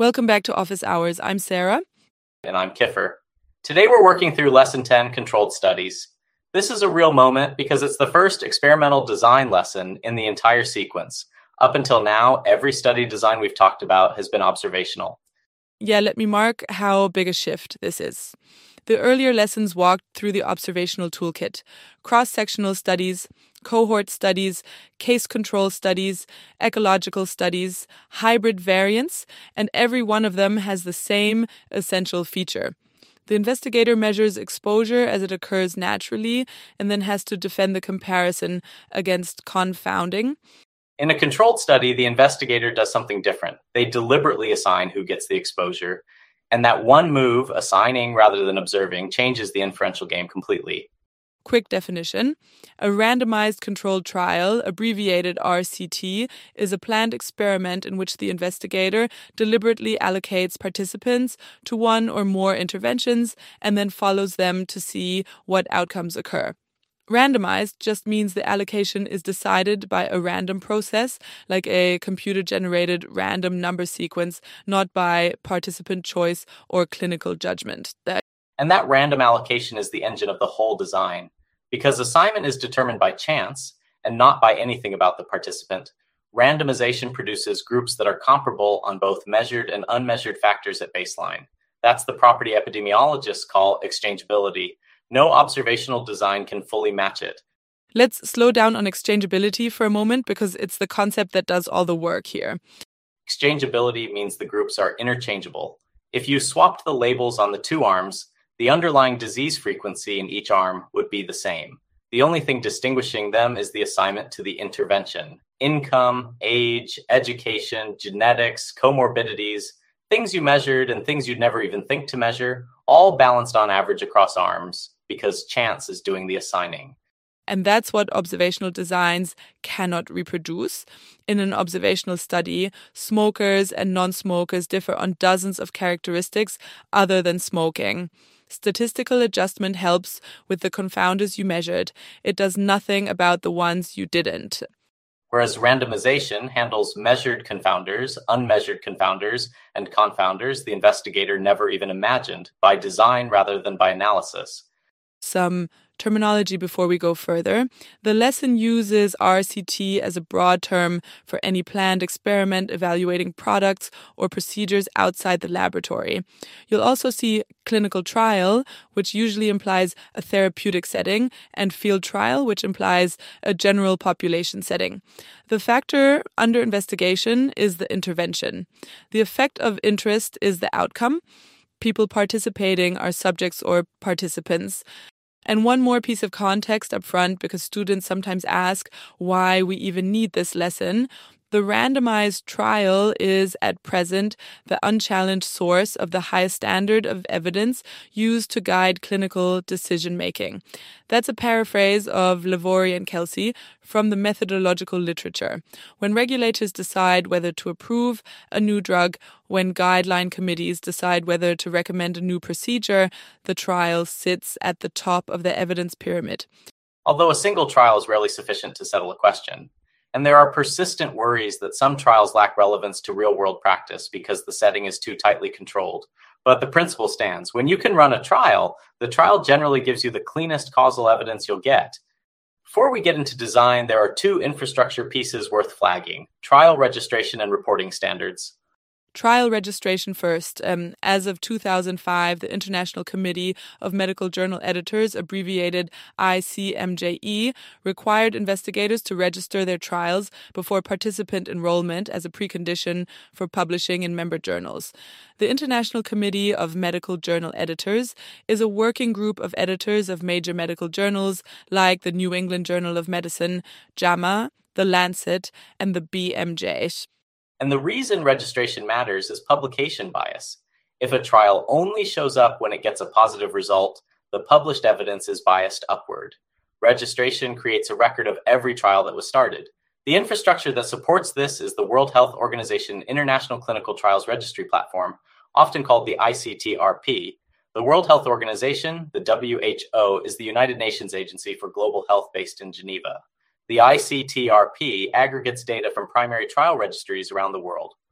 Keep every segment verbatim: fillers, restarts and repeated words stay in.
Welcome back to Office Hours. I'm Sarah. And I'm Kiffer. Today we're working through Lesson ten, Controlled Studies. This is a real moment because it's the first experimental design lesson in the entire sequence. Up until now, every study design we've talked about has been observational. Yeah, let me mark how big a shift this is. The earlier lessons walked through the observational toolkit: cross-sectional studies, cohort studies, case control studies, ecological studies, hybrid variants, and every one of them has the same essential feature. The investigator measures exposure as it occurs naturally and then has to defend the comparison against confounding. In a controlled study, the investigator does something different. They deliberately assign who gets the exposure, and that one move, assigning rather than observing, changes the inferential game completely. Quick definition: a randomized controlled trial, abbreviated R C T, is a planned experiment in which the investigator deliberately allocates participants to one or more interventions and then follows them to see what outcomes occur. Randomized just means the allocation is decided by a random process, like a computer-generated random number sequence, not by participant choice or clinical judgment. That And that random allocation is the engine of the whole design. Because assignment is determined by chance and not by anything about the participant, randomization produces groups that are comparable on both measured and unmeasured factors at baseline. That's the property epidemiologists call exchangeability. No observational design can fully match it. Let's slow down on exchangeability for a moment because it's the concept that does all the work here. Exchangeability means the groups are interchangeable. If you swapped the labels on the two arms, the underlying disease frequency in each arm would be the same. The only thing distinguishing them is the assignment to the intervention. Income, age, education, genetics, comorbidities, things you measured and things you'd never even think to measure, all balanced on average across arms because chance is doing the assigning. And that's what observational designs cannot reproduce. In an observational study, smokers and non-smokers differ on dozens of characteristics other than smoking. Statistical adjustment helps with the confounders you measured. It does nothing about the ones you didn't. Whereas randomization handles measured confounders, unmeasured confounders, and confounders the investigator never even imagined, by design rather than by analysis. Some terminology before we go further. The lesson uses R C T as a broad term for any planned experiment evaluating products or procedures outside the laboratory. You'll also see clinical trial, which usually implies a therapeutic setting, and field trial, which implies a general population setting. The factor under investigation is the intervention. The effect of interest is the outcome. People participating are subjects or participants. And one more piece of context up front, because students sometimes ask why we even need this lesson. The randomized trial is, at present, the unchallenged source of the highest standard of evidence used to guide clinical decision-making. That's a paraphrase of Lavori and Kelsey from the methodological literature. When regulators decide whether to approve a new drug, when guideline committees decide whether to recommend a new procedure, the trial sits at the top of the evidence pyramid. Although a single trial is rarely sufficient to settle a question. And there are persistent worries that some trials lack relevance to real-world practice because the setting is too tightly controlled. But the principle stands. When you can run a trial, the trial generally gives you the cleanest causal evidence you'll get. Before we get into design, there are two infrastructure pieces worth flagging: trial registration and reporting standards. Trial registration first. Um, as of two thousand five, the International Committee of Medical Journal Editors, abbreviated I C M J E, required investigators to register their trials before participant enrollment as a precondition for publishing in member journals. The International Committee of Medical Journal Editors is a working group of editors of major medical journals like the New England Journal of Medicine, JAMA, the Lancet, and the B M J. And the reason registration matters is publication bias. If a trial only shows up when it gets a positive result, the published evidence is biased upward. Registration creates a record of every trial that was started. The infrastructure that supports this is the World Health Organization International Clinical Trials Registry Platform, often called the I C T R P. The World Health Organization, the W H O, is the United Nations Agency for Global Health based in Geneva. The I C T R P aggregates data from primary trial registries around the world.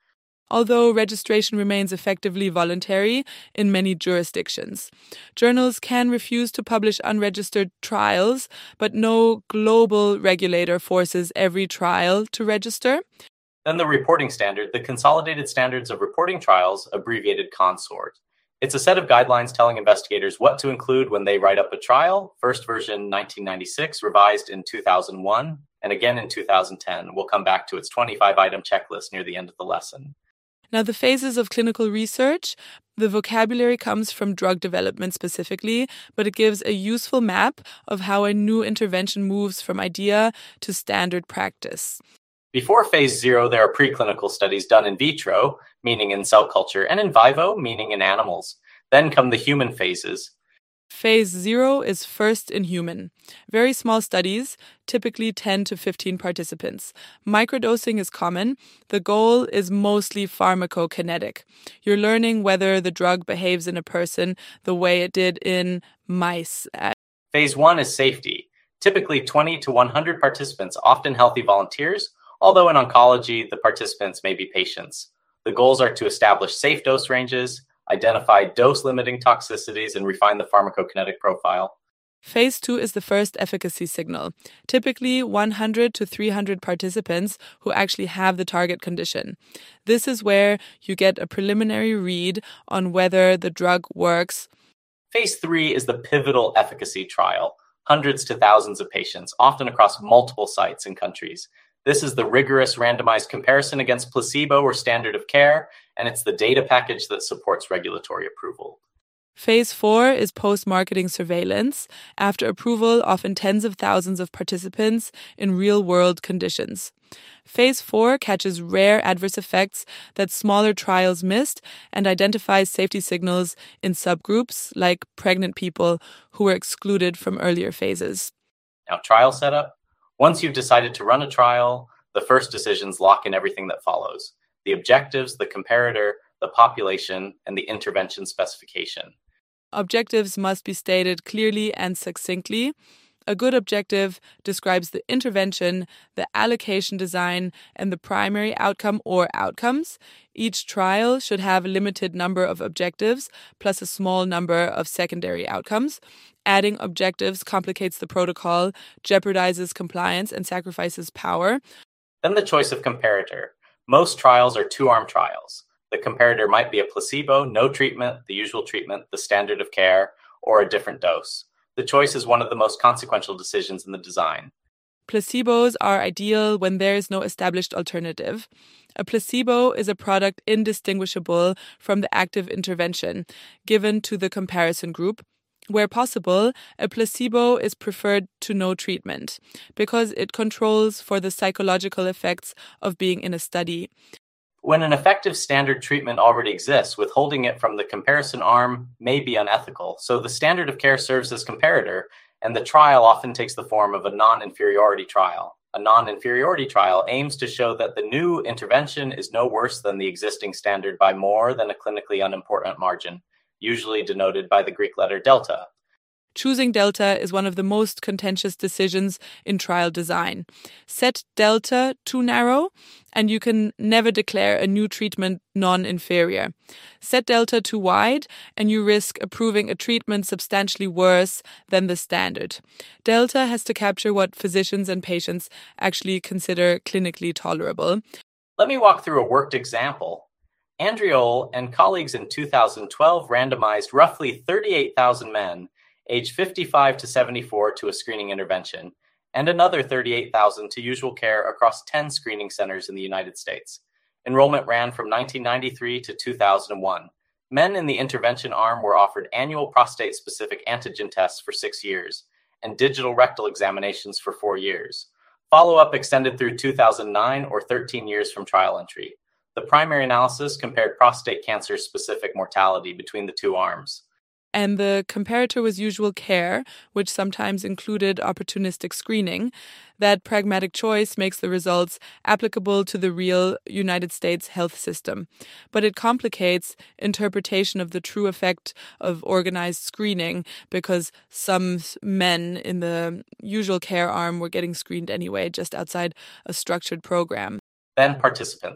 although registration remains effectively voluntary in many jurisdictions. Journals can refuse to publish unregistered trials, but no global regulator forces every trial to register. Then the reporting standard, the Consolidated Standards of Reporting Trials, abbreviated CONSORT. It's a set of guidelines telling investigators what to include when they write up a trial, first version nineteen ninety-six, revised in two thousand one, and again in two thousand ten. We'll come back to its twenty-five item checklist near the end of the lesson. Now, the phases of clinical research, the vocabulary comes from drug development specifically, but it gives a useful map of how a new intervention moves from idea to standard practice. Before phase zero, there are preclinical studies done in vitro, meaning in cell culture, and in vivo, meaning in animals. Then come the human phases. Phase zero is first in human. Very small studies, typically ten to fifteen participants. Microdosing is common. The goal is mostly pharmacokinetic. You're learning whether the drug behaves in a person the way it did in mice. Phase one is safety. Typically twenty to one hundred participants, often healthy volunteers, although in oncology, the participants may be patients. The goals are to establish safe dose ranges, identify dose-limiting toxicities, and refine the pharmacokinetic profile. Phase two is the first efficacy signal, typically one hundred to three hundred participants who actually have the target condition. This is where you get a preliminary read on whether the drug works. Phase three is the pivotal efficacy trial, hundreds to thousands of patients, often across multiple sites and countries. This is the rigorous randomized comparison against placebo or standard of care, and it's the data package that supports regulatory approval. Phase four is post-marketing surveillance, after approval, often tens of thousands of participants in real-world conditions. Phase four catches rare adverse effects that smaller trials missed and identifies safety signals in subgroups, like pregnant people who were excluded from earlier phases. Now, trial setup. Once you've decided to run a trial, the first decisions lock in everything that follows: the objectives, the comparator, the population, and the intervention specification. Objectives must be stated clearly and succinctly. A good objective describes the intervention, the allocation design, and the primary outcome or outcomes. Each trial should have a limited number of objectives, plus a small number of secondary outcomes. Adding objectives complicates the protocol, jeopardizes compliance, and sacrifices power. Then the choice of comparator. Most trials are two-arm trials. The comparator might be a placebo, no treatment, the usual treatment, the standard of care, or a different dose. The choice is one of the most consequential decisions in the design. Placebos are ideal when there is no established alternative. A placebo is a product indistinguishable from the active intervention given to the comparison group. Where possible, a placebo is preferred to no treatment because it controls for the psychological effects of being in a study. When an effective standard treatment already exists, withholding it from the comparison arm may be unethical, so the standard of care serves as comparator, and the trial often takes the form of a non-inferiority trial. A non-inferiority trial aims to show that the new intervention is no worse than the existing standard by more than a clinically unimportant margin, usually denoted by the Greek letter delta. Choosing delta is one of the most contentious decisions in trial design. Set delta too narrow, and you can never declare a new treatment non-inferior. Set delta too wide, and you risk approving a treatment substantially worse than the standard. Delta has to capture what physicians and patients actually consider clinically tolerable. Let me walk through a worked example. Andriole and colleagues in two thousand twelve randomized roughly thirty-eight thousand men aged fifty-five to seventy-four to a screening intervention, and another thirty-eight thousand to usual care across ten screening centers in the United States. Enrollment ran from nineteen ninety-three to two thousand one. Men in the intervention arm were offered annual prostate-specific antigen tests for six years, and digital rectal examinations for four years. Follow-up extended through two thousand nine, or thirteen years from trial entry. The primary analysis compared prostate cancer-specific mortality between the two arms. And the comparator was usual care, which sometimes included opportunistic screening. That pragmatic choice makes the results applicable to the real United States health system. But it complicates interpretation of the true effect of organized screening because some men in the usual care arm were getting screened anyway, just outside a structured program. Then participants.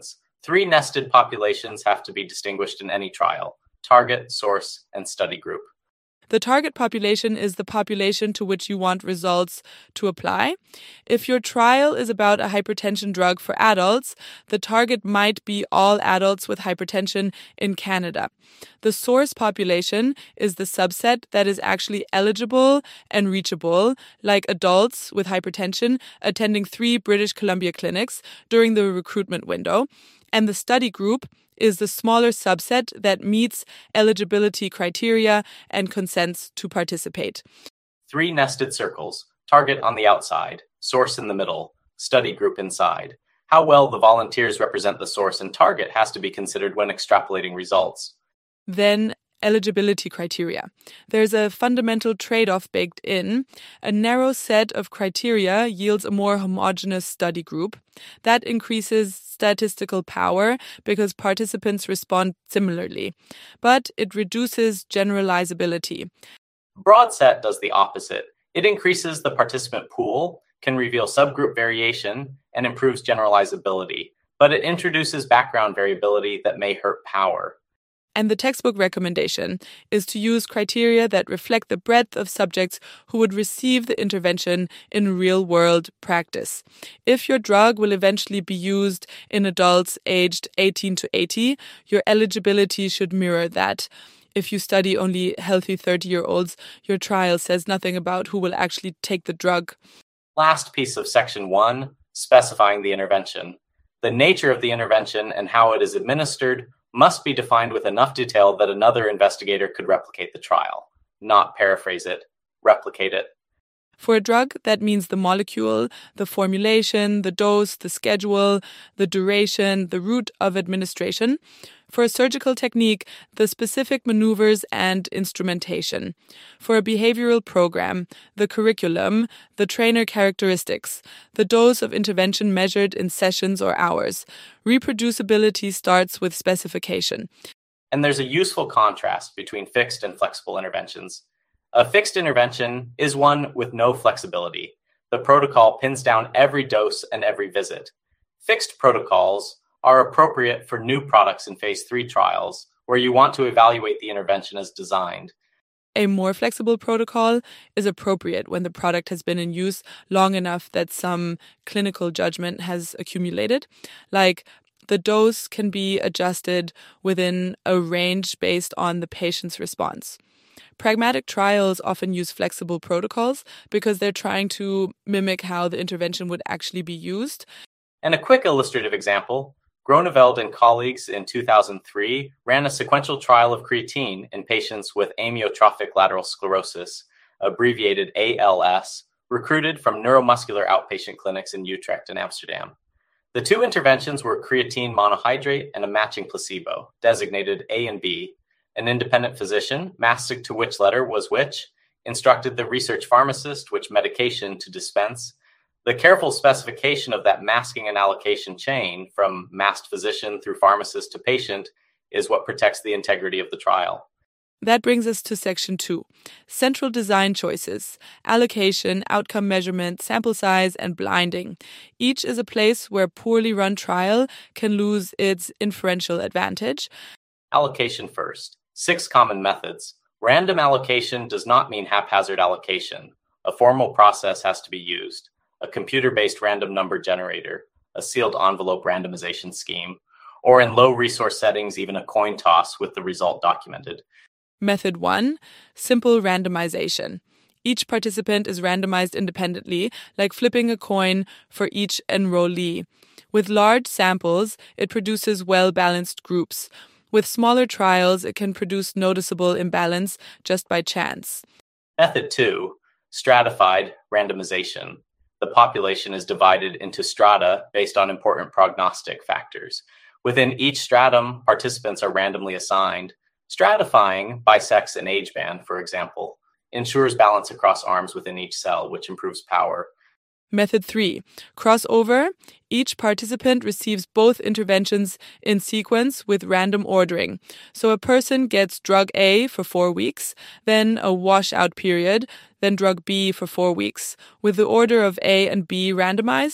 Three nested populations have to be distinguished in any trial: target, source, and study group. The target population is the population to which you want results to apply. If your trial is about a hypertension drug for adults, the target might be all adults with hypertension in Canada. The source population is the subset that is actually eligible and reachable, like adults with hypertension attending three British Columbia clinics during the recruitment window. And the study group is the smaller subset that meets eligibility criteria and consents to participate. Three nested circles: target on the outside, source in the middle, study group inside. How well the volunteers represent the source and target has to be considered when extrapolating results. Then eligibility criteria. There's a fundamental trade-off baked in. A narrow set of criteria yields a more homogeneous study group. That increases statistical power because participants respond similarly, but it reduces generalizability. Broad set does the opposite. It increases the participant pool, can reveal subgroup variation, and improves generalizability, but it introduces background variability that may hurt power. And the textbook recommendation is to use criteria that reflect the breadth of subjects who would receive the intervention in real-world practice. If your drug will eventually be used in adults aged eighteen to eighty, your eligibility should mirror that. If you study only healthy thirty-year-olds, your trial says nothing about who will actually take the drug. Last piece of section one, specifying the intervention. The nature of the intervention and how it is administered must be defined with enough detail that another investigator could replicate the trial. Not paraphrase it, replicate it. For a drug, that means the molecule, the formulation, the dose, the schedule, the duration, the route of administration. For a surgical technique, the specific maneuvers and instrumentation. For a behavioral program, the curriculum, the trainer characteristics, the dose of intervention measured in sessions or hours. Reproducibility starts with specification. And there's a useful contrast between fixed and flexible interventions. A fixed intervention is one with no flexibility. The protocol pins down every dose and every visit. Fixed protocols are appropriate for new products in phase three trials, where you want to evaluate the intervention as designed. A more flexible protocol is appropriate when the product has been in use long enough that some clinical judgment has accumulated. Like, the dose can be adjusted within a range based on the patient's response. Pragmatic trials often use flexible protocols because they're trying to mimic how the intervention would actually be used. And a quick illustrative example, Groneveld and colleagues in two thousand three ran a sequential trial of creatine in patients with amyotrophic lateral sclerosis, abbreviated A L S, recruited from neuromuscular outpatient clinics in Utrecht and Amsterdam. The two interventions were creatine monohydrate and a matching placebo, designated A and B. An independent physician, masked to which letter was which, instructed the research pharmacist which medication to dispense. The careful specification of that masking and allocation chain from masked physician through pharmacist to patient is what protects the integrity of the trial. That brings us to section two, central design choices, allocation, outcome measurement, sample size, and blinding. Each is a place where a poorly run trial can lose its inferential advantage. Allocation first. Six common methods. Random allocation does not mean haphazard allocation. A formal process has to be used. A computer-based random number generator, a sealed envelope randomization scheme, or in low resource settings, even a coin toss with the result documented. Method one, simple randomization. Each participant is randomized independently, like flipping a coin for each enrollee. With large samples, it produces well-balanced groups. With smaller trials, it can produce noticeable imbalance just by chance. Method two, stratified randomization. The population is divided into strata based on important prognostic factors. Within each stratum, participants are randomly assigned. Stratifying by sex and age band, for example, ensures balance across arms within each cell, which improves power. Method three, crossover. Each participant receives both interventions in sequence with random ordering. So a person gets drug A for four weeks, then a washout period, then drug B for four weeks. With the order of A and B randomized,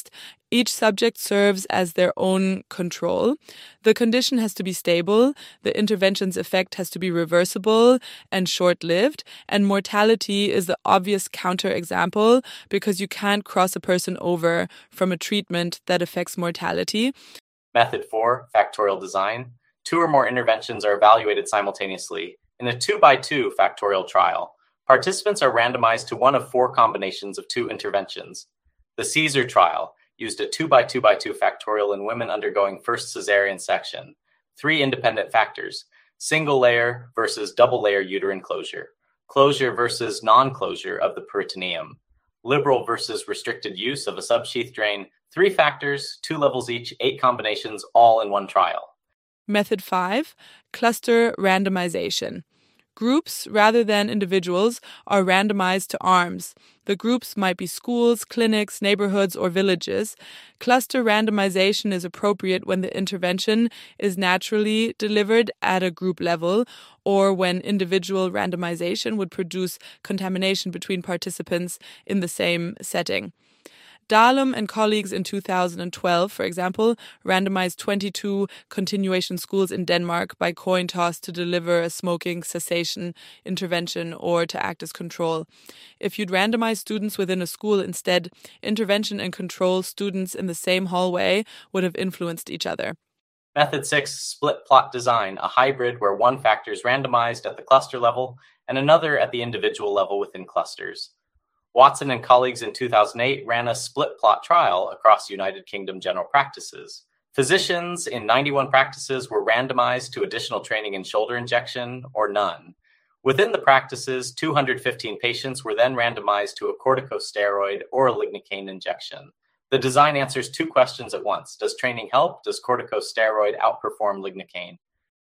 Each subject serves as their own control. The condition has to be stable, the intervention's effect has to be reversible and short-lived, and mortality is the obvious counterexample because you can't cross a person over from a treatment that affects mortality. Method four, factorial design. Two or more interventions are evaluated simultaneously. In a two by two factorial trial, participants are randomized to one of four combinations of two interventions. The Caesar trial used a two by two by two factorial in women undergoing first cesarean section. Three independent factors: single layer versus double layer uterine closure, closure versus non-closure of the peritoneum, liberal versus restricted use of a subsheath drain. Three factors, two levels each, eight combinations, all in one trial. Method five, cluster randomization. Groups, rather than individuals, are randomized to arms. The groups might be schools, clinics, neighborhoods, or villages. Cluster randomization is appropriate when the intervention is naturally delivered at a group level, or when individual randomization would produce contamination between participants in the same setting. Dahlem and colleagues in two thousand twelve, for example, randomized twenty-two continuation schools in Denmark by coin toss to deliver a smoking cessation intervention or to act as control. If you'd randomize students within a school instead, intervention and control students in the same hallway would have influenced each other. Method six, split plot design, a hybrid where one factor is randomized at the cluster level and another at the individual level within clusters. Watson and colleagues in two thousand eight ran a split plot trial across United Kingdom general practices. Physicians in ninety-one practices were randomized to additional training in shoulder injection or none. Within the practices, two hundred fifteen patients were then randomized to a corticosteroid or a lignocaine injection. The design answers two questions at once. Does training help? Does corticosteroid outperform lignocaine?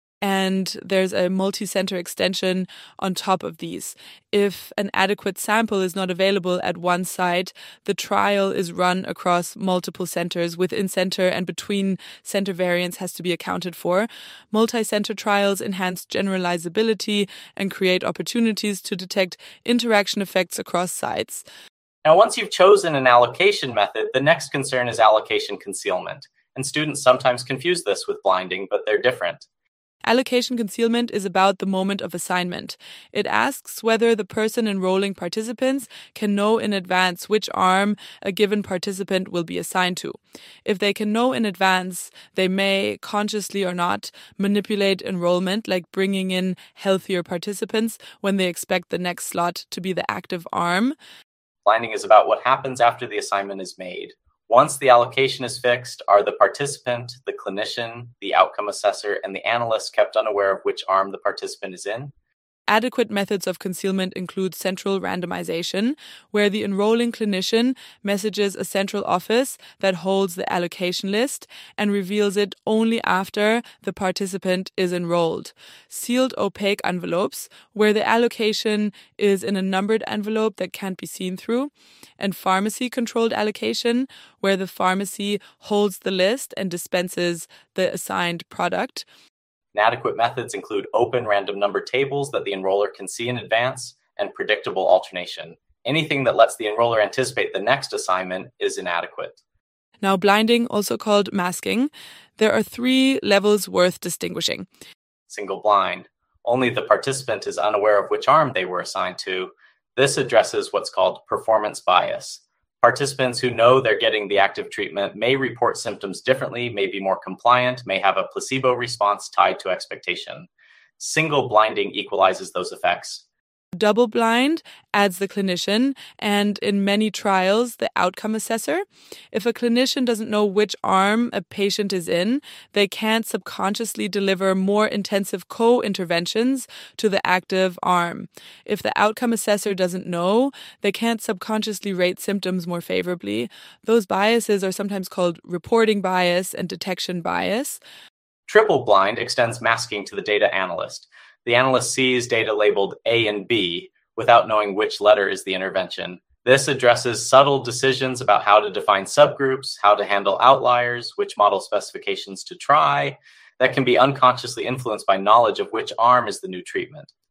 And there's a multi-center extension on top of these. If an adequate sample is not available at one site, the trial is run across multiple centers. Within center and between center variance has to be accounted for. Multi-center trials enhance generalizability and create opportunities to detect interaction effects across sites. Now, once you've chosen an allocation method, the next concern is allocation concealment. And students sometimes confuse this with blinding, but they're different. Allocation concealment is about the moment of assignment. It asks whether the person enrolling participants can know in advance which arm a given participant will be assigned to. If they can know in advance, they may, consciously or not, manipulate enrollment, like bringing in healthier participants when they expect the next slot to be the active arm. Blinding is about what happens after the assignment is made. Once the allocation is fixed, are the participant, the clinician, the outcome assessor, and the analyst kept unaware of which arm the participant is in? Adequate methods of concealment include central randomization, where the enrolling clinician messages a central office that holds the allocation list and reveals it only after the participant is enrolled. Sealed opaque envelopes, where the allocation is in a numbered envelope that can't be seen through. And pharmacy-controlled allocation, where the pharmacy holds the list and dispenses the assigned product. Inadequate methods include open random number tables that the enroller can see in advance and predictable alternation. Anything that lets the enroller anticipate the next assignment is inadequate. Now, blinding, also called masking, there are three levels worth distinguishing. Single blind. Only the participant is unaware of which arm they were assigned to. This addresses what's called performance bias. Participants who know they're getting the active treatment may report symptoms differently, may be more compliant, may have a placebo response tied to expectation. Single blinding equalizes those effects. Double blind adds the clinician, and in many trials, the outcome assessor. If a clinician doesn't know which arm a patient is in, they can't subconsciously deliver more intensive co-interventions to the active arm. If the outcome assessor doesn't know, they can't subconsciously rate symptoms more favorably. Those biases are sometimes called reporting bias and detection bias. Triple blind extends masking to the data analyst. The analyst sees data labeled A and B without knowing which letter is the intervention. This addresses subtle decisions about how to define subgroups, how to handle outliers, which model specifications to try, that can be unconsciously influenced by knowledge of which arm is the new treatment.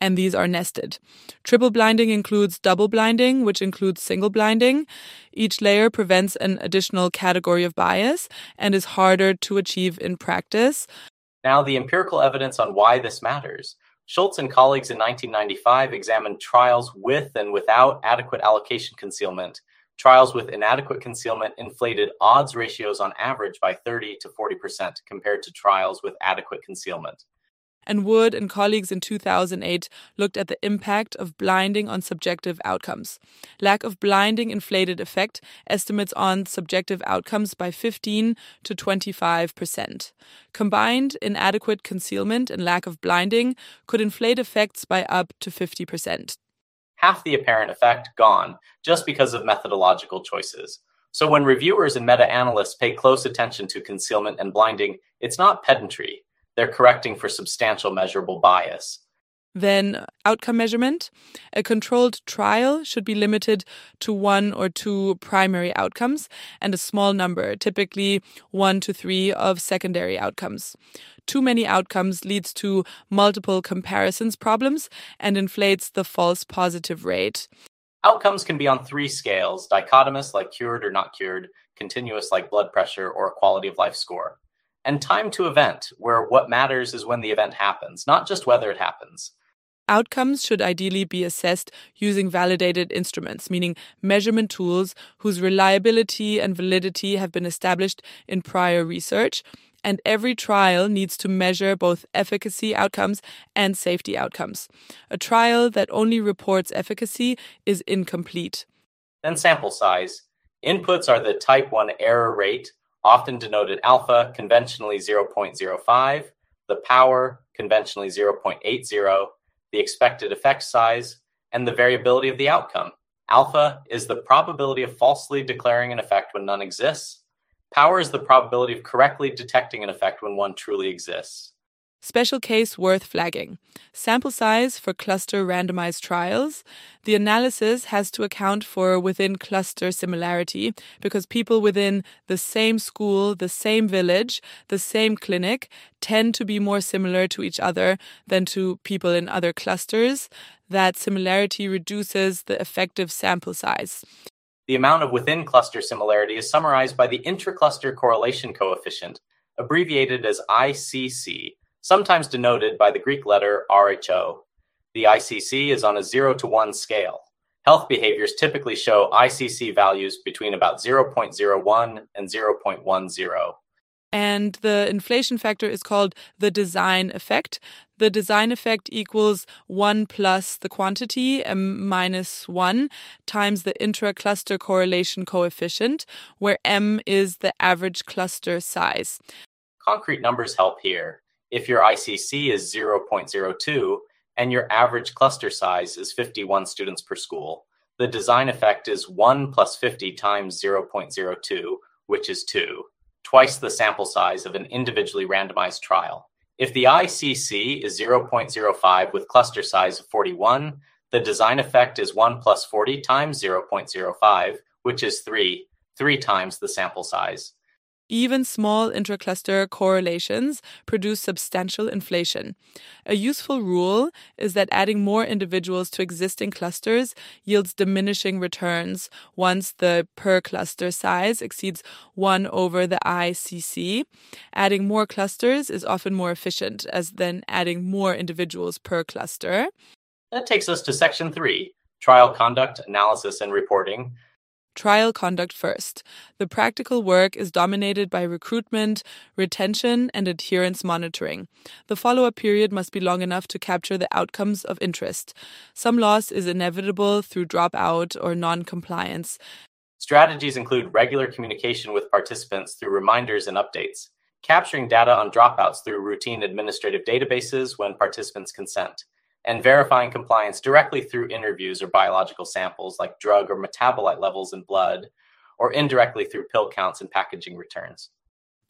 and these are nested. Triple blinding includes double blinding, which includes single blinding. Each layer prevents an additional category of bias and is harder to achieve in practice. Now, the empirical evidence on why this matters. Schultz and colleagues in nineteen ninety-five examined trials with and without adequate allocation concealment. Trials with inadequate concealment inflated odds ratios on average by thirty to forty percent compared to trials with adequate concealment. And Wood and colleagues in two thousand eight looked at the impact of blinding on subjective outcomes. Lack of blinding inflated effect estimates on subjective outcomes by fifteen to twenty-five percent. Combined, inadequate concealment and lack of blinding could inflate effects by up to fifty percent. Half the apparent effect gone just because of methodological choices. So when reviewers and meta-analysts pay close attention to concealment and blinding, it's not pedantry. They're correcting for substantial measurable bias. Then, outcome measurement. A controlled trial should be limited to one or two primary outcomes and a small number, typically one to three, of secondary outcomes. Too many outcomes leads to multiple comparisons problems and inflates the false positive rate. Outcomes can be on three scales: dichotomous, like cured or not cured; continuous, like blood pressure or a quality of life score; and time to event, where what matters is when the event happens, not just whether it happens. Outcomes should ideally be assessed using validated instruments, meaning measurement tools whose reliability and validity have been established in prior research, and every trial needs to measure both efficacy outcomes and safety outcomes. A trial that only reports efficacy is incomplete. Then sample size. Inputs are the type one error rate, often denoted alpha, conventionally zero point zero five, the power, conventionally zero point eight zero, the expected effect size, and the variability of the outcome. Alpha is the probability of falsely declaring an effect when none exists. Power is the probability of correctly detecting an effect when one truly exists. Special case worth flagging. Sample size for cluster randomized trials. The analysis has to account for within cluster similarity because people within the same school, the same village, the same clinic tend to be more similar to each other than to people in other clusters. That similarity reduces the effective sample size. The amount of within cluster similarity is summarized by the intra-cluster correlation coefficient, abbreviated as I C C. Sometimes denoted by the Greek letter R H O. The I C C is on a zero to one scale. Health behaviors typically show I C C values between about zero point zero one and zero point one zero. And the inflation factor is called the design effect. The design effect equals one plus the quantity, m minus one, times the intra-cluster correlation coefficient, where m is the average cluster size. Concrete numbers help here. If your I C C is zero point zero two and your average cluster size is fifty-one students per school, the design effect is one plus fifty times zero point zero two, which is two, twice the sample size of an individually randomized trial. If the I C C is zero point zero five with cluster size of forty-one, the design effect is one plus forty times zero point zero five, which is three, three times the sample size. Even small intracluster correlations produce substantial inflation. A useful rule is that adding more individuals to existing clusters yields diminishing returns once the per cluster size exceeds one over the I C C. Adding more clusters is often more efficient as than adding more individuals per cluster. That takes us to section three, trial conduct, analysis, and reporting. Trial conduct first. The practical work is dominated by recruitment, retention, and adherence monitoring. The follow-up period must be long enough to capture the outcomes of interest. Some loss is inevitable through dropout or non-compliance. Strategies include regular communication with participants through reminders and updates, capturing data on dropouts through routine administrative databases when participants consent, and verifying compliance directly through interviews or biological samples like drug or metabolite levels in blood, or indirectly through pill counts and packaging returns.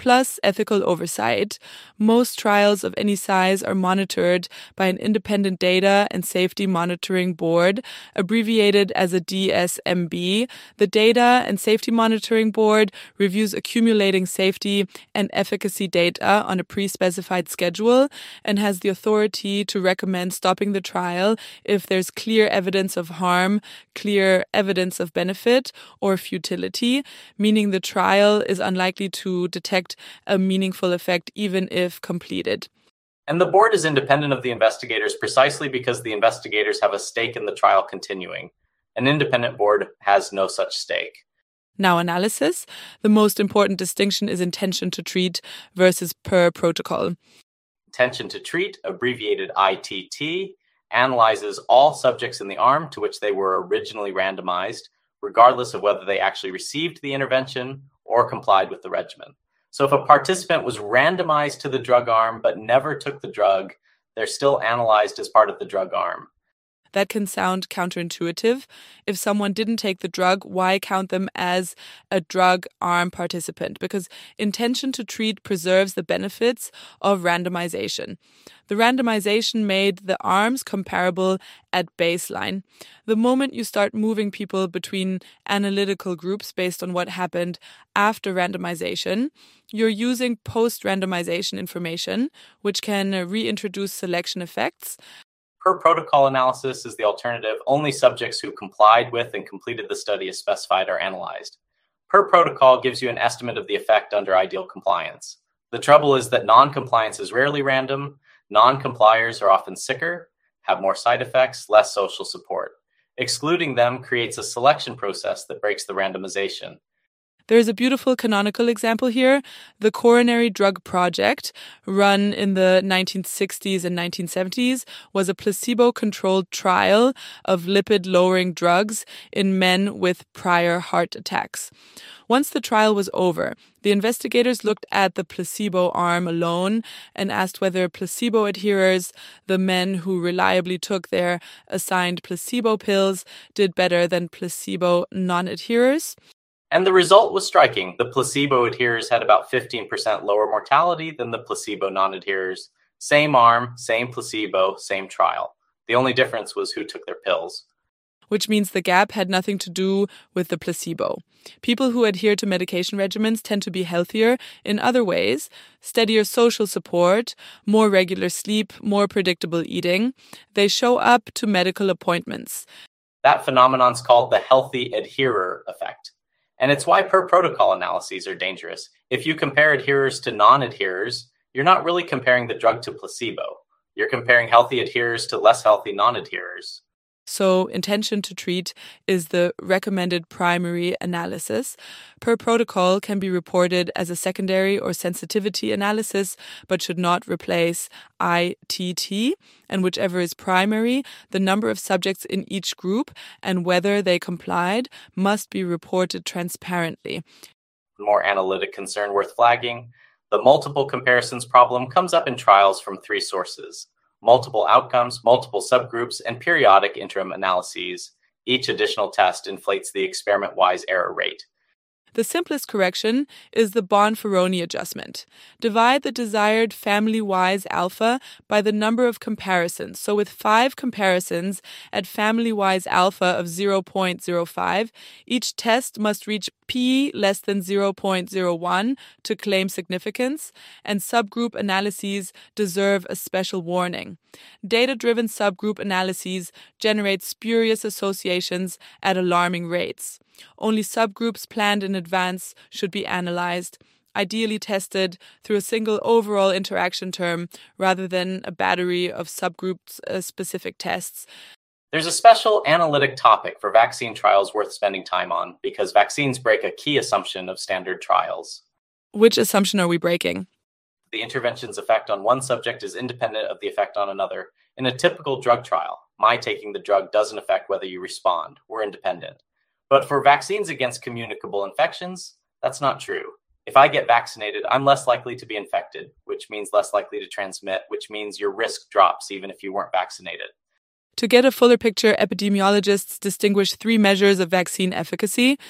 plus ethical oversight. Most trials of any size are monitored by an independent data and safety monitoring board, abbreviated as a D S M B. The Data and Safety Monitoring Board reviews accumulating safety and efficacy data on a pre-specified schedule and has the authority to recommend stopping the trial if there's clear evidence of harm, clear evidence of benefit, or futility, meaning the trial is unlikely to detect a meaningful effect even if completed. And the board is independent of the investigators precisely because the investigators have a stake in the trial continuing. An independent board has no such stake. Now, analysis. The most important distinction is intention to treat versus per protocol. Intention to treat, abbreviated I T T, analyzes all subjects in the arm to which they were originally randomized, regardless of whether they actually received the intervention or complied with the regimen. So if a participant was randomized to the drug arm but never took the drug, they're still analyzed as part of the drug arm. That can sound counterintuitive. If someone didn't take the drug, why count them as a drug arm participant? Because intention to treat preserves the benefits of randomization. The randomization made the arms comparable at baseline. The moment you start moving people between analytical groups based on what happened after randomization, you're using post-randomization information, which can reintroduce selection effects. Per protocol analysis is the alternative. Only subjects who complied with and completed the study as specified are analyzed. Per protocol gives you an estimate of the effect under ideal compliance. The trouble is that non-compliance is rarely random. Non-compliers are often sicker, have more side effects, less social support. Excluding them creates a selection process that breaks the randomization. There is a beautiful canonical example here. The Coronary Drug Project, run in the nineteen sixties and nineteen seventies, was a placebo-controlled trial of lipid-lowering drugs in men with prior heart attacks. Once the trial was over, the investigators looked at the placebo arm alone and asked whether placebo adherers, the men who reliably took their assigned placebo pills, did better than placebo non-adherers. And the result was striking. The placebo adherers had about fifteen percent lower mortality than the placebo non-adherers. Same arm, same placebo, same trial. The only difference was who took their pills. Which means the gap had nothing to do with the placebo. People who adhere to medication regimens tend to be healthier in other ways: steadier social support, more regular sleep, more predictable eating. They show up to medical appointments. That phenomenon is called the healthy adherer effect. And it's why per protocol analyses are dangerous. If you compare adherers to non-adherers, you're not really comparing the drug to placebo. You're comparing healthy adherers to less healthy non-adherers. So intention to treat is the recommended primary analysis. Per protocol can be reported as a secondary or sensitivity analysis, but should not replace I T T. And whichever is primary, the number of subjects in each group and whether they complied must be reported transparently. More analytic concern worth flagging: the multiple comparisons problem comes up in trials from three sources: multiple outcomes, multiple subgroups, and periodic interim analyses. Each additional test inflates the experiment-wise error rate. The simplest correction is the Bonferroni adjustment. Divide the desired family-wise alpha by the number of comparisons. So with five comparisons at family-wise alpha of zero point zero five, each test must reach p less than zero point zero one to claim significance, and subgroup analyses deserve a special warning. Data-driven subgroup analyses generate spurious associations at alarming rates. Only subgroups planned in advance should be analyzed, ideally tested through a single overall interaction term rather than a battery of subgroup-specific tests. There's a special analytic topic for vaccine trials worth spending time on because vaccines break a key assumption of standard trials. Which assumption are we breaking? The intervention's effect on one subject is independent of the effect on another. In a typical drug trial, my taking the drug doesn't affect whether you respond. We're independent. But for vaccines against communicable infections, that's not true. If I get vaccinated, I'm less likely to be infected, which means less likely to transmit, which means your risk drops even if you weren't vaccinated. To get a fuller picture, epidemiologists distinguish three measures of vaccine efficacy: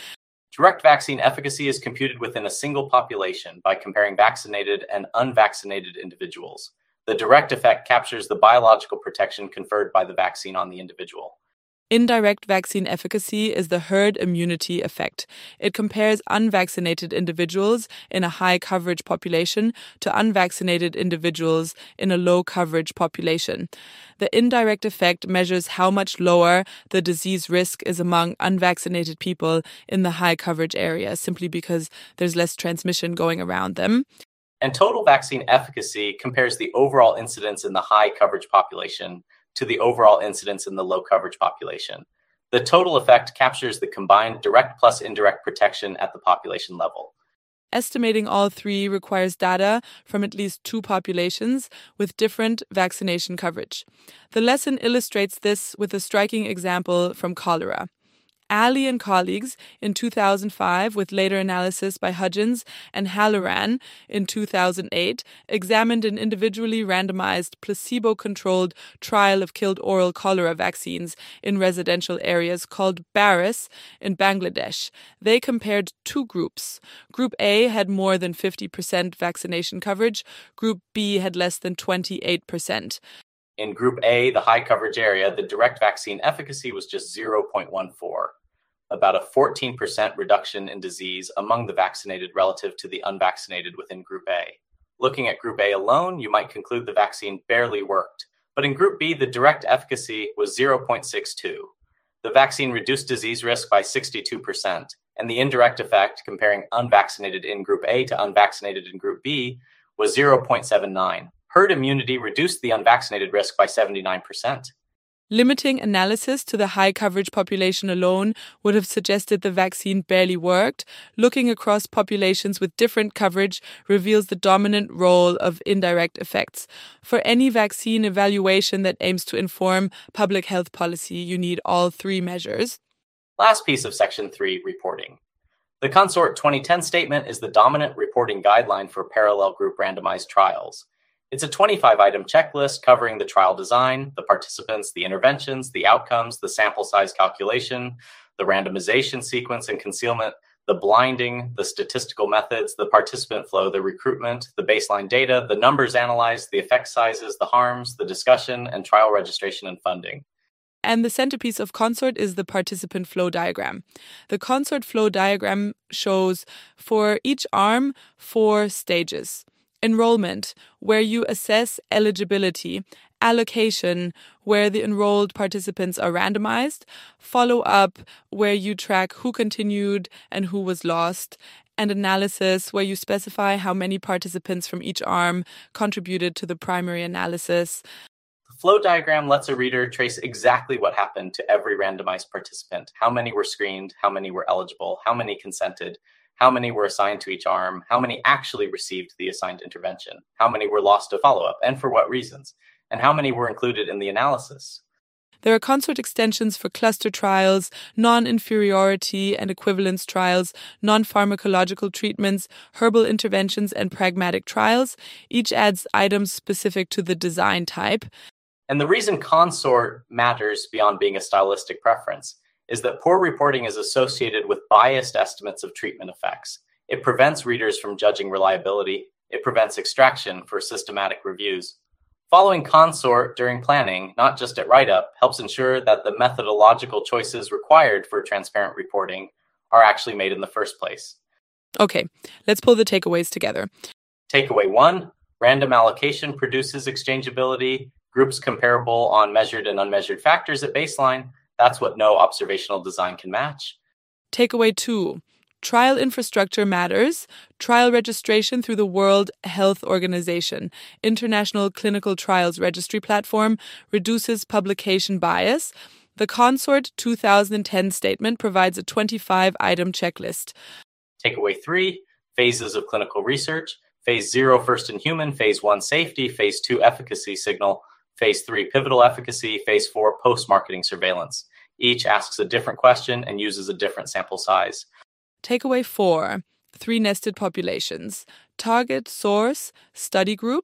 Direct vaccine efficacy is computed within a single population by comparing vaccinated and unvaccinated individuals. The direct effect captures the biological protection conferred by the vaccine on the individual. Indirect vaccine efficacy is the herd immunity effect. It compares unvaccinated individuals in a high coverage population to unvaccinated individuals in a low coverage population. The indirect effect measures how much lower the disease risk is among unvaccinated people in the high coverage area, simply because there's less transmission going around them. And total vaccine efficacy compares the overall incidence in the high coverage population to the overall incidence in the low coverage population. The total effect captures the combined direct plus indirect protection at the population level. Estimating all three requires data from at least two populations with different vaccination coverage. The lesson illustrates this with a striking example from cholera. Ali and colleagues in two thousand five, with later analysis by Hudgens and Halloran in two thousand eight, examined an individually randomized, placebo-controlled trial of killed oral cholera vaccines in residential areas called BARIS in Bangladesh. They compared two groups. Group A had more than fifty percent vaccination coverage. Group B had less than twenty-eight percent. In Group A, the high coverage area, the direct vaccine efficacy was just zero point one four. About a fourteen percent reduction in disease among the vaccinated relative to the unvaccinated within Group A. Looking at Group A alone, you might conclude the vaccine barely worked. But in Group B, the direct efficacy was zero point six two. The vaccine reduced disease risk by sixty-two percent, and the indirect effect, comparing unvaccinated in Group A to unvaccinated in Group B, was zero point seven nine. Herd immunity reduced the unvaccinated risk by seventy-nine percent. Limiting analysis to the high coverage population alone would have suggested the vaccine barely worked. Looking across populations with different coverage reveals the dominant role of indirect effects. For any vaccine evaluation that aims to inform public health policy, you need all three measures. Last piece of Section three, reporting. The Consort twenty ten statement is the dominant reporting guideline for parallel group randomized trials. It's a twenty-five item checklist covering the trial design, the participants, the interventions, the outcomes, the sample size calculation, the randomization sequence and concealment, the blinding, the statistical methods, the participant flow, the recruitment, the baseline data, the numbers analyzed, the effect sizes, the harms, the discussion, and trial registration and funding. And the centerpiece of Consort is the participant flow diagram. The Consort flow diagram shows for each arm four stages. Enrollment, where you assess eligibility. Allocation, where the enrolled participants are randomized. Follow-up, where you track who continued and who was lost. And analysis, where you specify how many participants from each arm contributed to the primary analysis. The flow diagram lets a reader trace exactly what happened to every randomized participant. How many were screened, how many were eligible, how many consented, how many were assigned to each arm, how many actually received the assigned intervention, how many were lost to follow-up, and for what reasons, and how many were included in the analysis. There are Consort extensions for cluster trials, non-inferiority and equivalence trials, non-pharmacological treatments, herbal interventions, and pragmatic trials. Each adds items specific to the design type. And the reason Consort matters beyond being a stylistic preference is that poor reporting is associated with biased estimates of treatment effects. It prevents readers from judging reliability. It prevents extraction for systematic reviews. Following Consort during planning, not just at write-up, helps ensure that the methodological choices required for transparent reporting are actually made in the first place. Okay, let's pull the takeaways together. Takeaway one, random allocation produces exchangeability, groups comparable on measured and unmeasured factors at baseline. That's what no observational design can match. Takeaway two. Trial infrastructure matters. Trial registration through the World Health Organization International Clinical Trials Registry Platform reduces publication bias. The Consort two thousand ten statement provides a twenty-five item checklist. Takeaway three. Phases of clinical research. Phase zero, first in human. Phase one, safety. Phase two, efficacy signal. Phase three, pivotal efficacy. Phase four, post-marketing surveillance. Each asks a different question and uses a different sample size. Takeaway four. Three nested populations. Target, source, study group.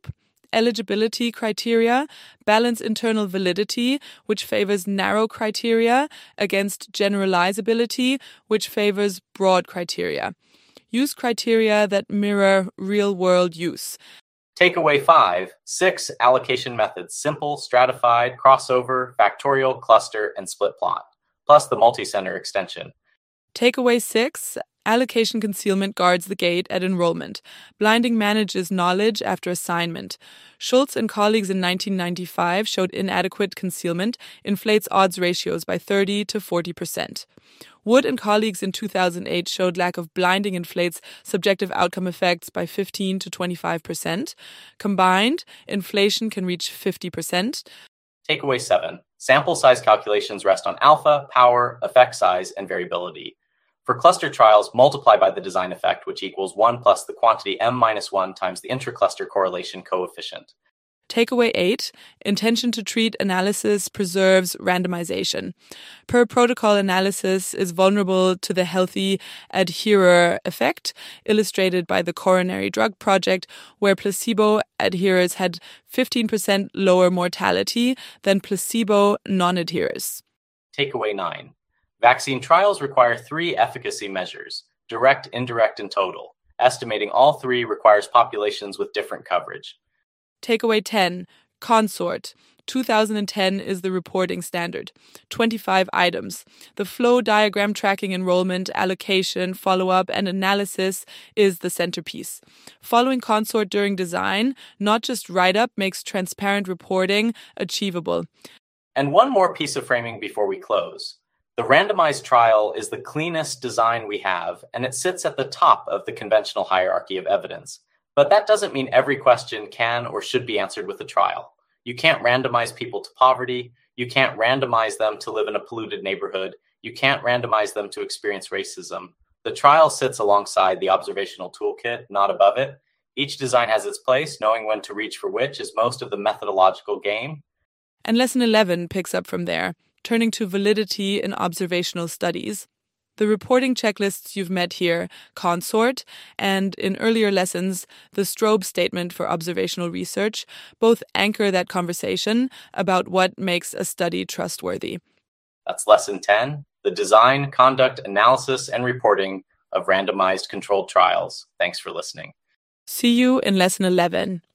eligibility criteria, balance internal validity, which favors narrow criteria, against generalizability, which favors broad criteria. Use criteria that mirror real-world use. Takeaway five, six allocation methods: simple, stratified, crossover, factorial, cluster, and split plot, plus the multi-center extension. Takeaway six, allocation concealment guards the gate at enrollment. Blinding manages knowledge after assignment. Schultz and colleagues in nineteen ninety-five showed inadequate concealment inflates odds ratios by thirty to forty percent. Wood and colleagues in two thousand eight showed lack of blinding inflates subjective outcome effects by fifteen to twenty-five percent. Combined, inflation can reach fifty percent. Takeaway seven, sample size calculations rest on alpha, power, effect size, and variability. For cluster trials, multiply by the design effect, which equals one plus the quantity m minus one times the intracluster correlation coefficient. Takeaway eight, intention to treat analysis preserves randomization. Per protocol analysis is vulnerable to the healthy adherer effect, illustrated by the Coronary Drug Project, where placebo adherers had fifteen percent lower mortality than placebo non-adherers. Takeaway nine, vaccine trials require three efficacy measures: direct, indirect, and total. Estimating all three requires populations with different coverage. Takeaway ten, consort. two thousand ten is the reporting standard. twenty-five items. The flow diagram tracking enrollment, allocation, follow-up, and analysis is the centerpiece. Following consort during design, not just write-up, makes transparent reporting achievable. And one more piece of framing before we close. The randomized trial is the cleanest design we have, and it sits at the top of the conventional hierarchy of evidence. But that doesn't mean every question can or should be answered with a trial. You can't randomize people to poverty. You can't randomize them to live in a polluted neighborhood. You can't randomize them to experience racism. The trial sits alongside the observational toolkit, not above it. Each design has its place. Knowing when to reach for which is most of the methodological game. And lesson eleven picks up from there, turning to validity in observational studies. The reporting checklists you've met here, consort, and in earlier lessons, the Strobe statement for observational research, both anchor that conversation about what makes a study trustworthy. That's lesson ten, the design, conduct, analysis, and reporting of randomized controlled trials. Thanks for listening. See you in lesson eleven.